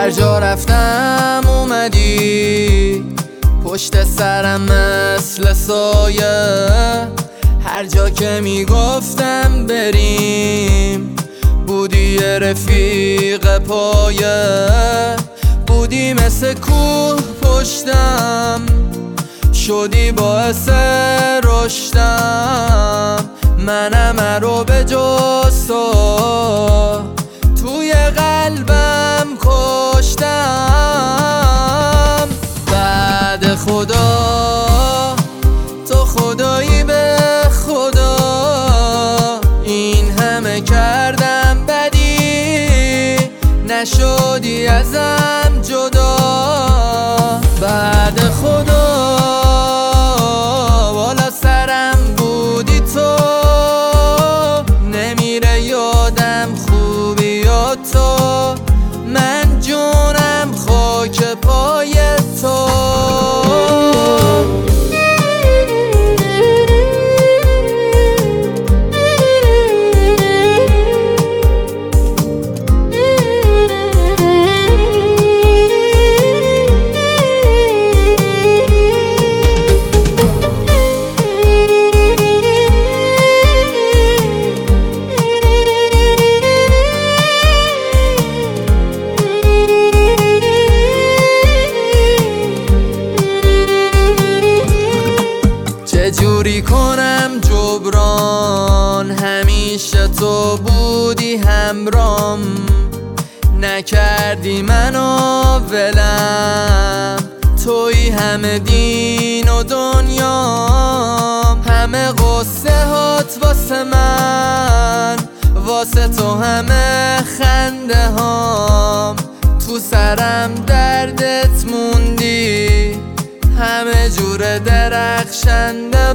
هر جا رفتم اومدی پشت سرم مثل سایه، هر جا که میگفتم بریم بودی یه رفیق پایه، بودی مثل کوه پشتم، شدی باعث رشدم. منم رو به جز توی قلبم کشتم. بعد خدا تو خدایی به خدا، این همه کردم بدی نشدی ازم جدا. بعد خدا بالا سرم بودی تو، نمیره یادم خوبی و تو، من جونم خاک پای تو. چجوری کنم جبران، همیشه تو بودی همرام، نکردی منو ولم، توی همه دین و دنیام، همه قصه هات واسه من، واسه تو همه خنده هام، تو سرم دردت موندی همه جور درخشنده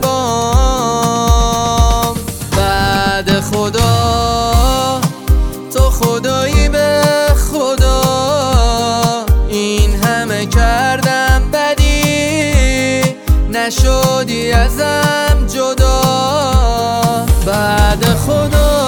بام. بعد خدا تو خدایی به خدا، این همه کردم بدی نشدی ازم جدا. بعد خدا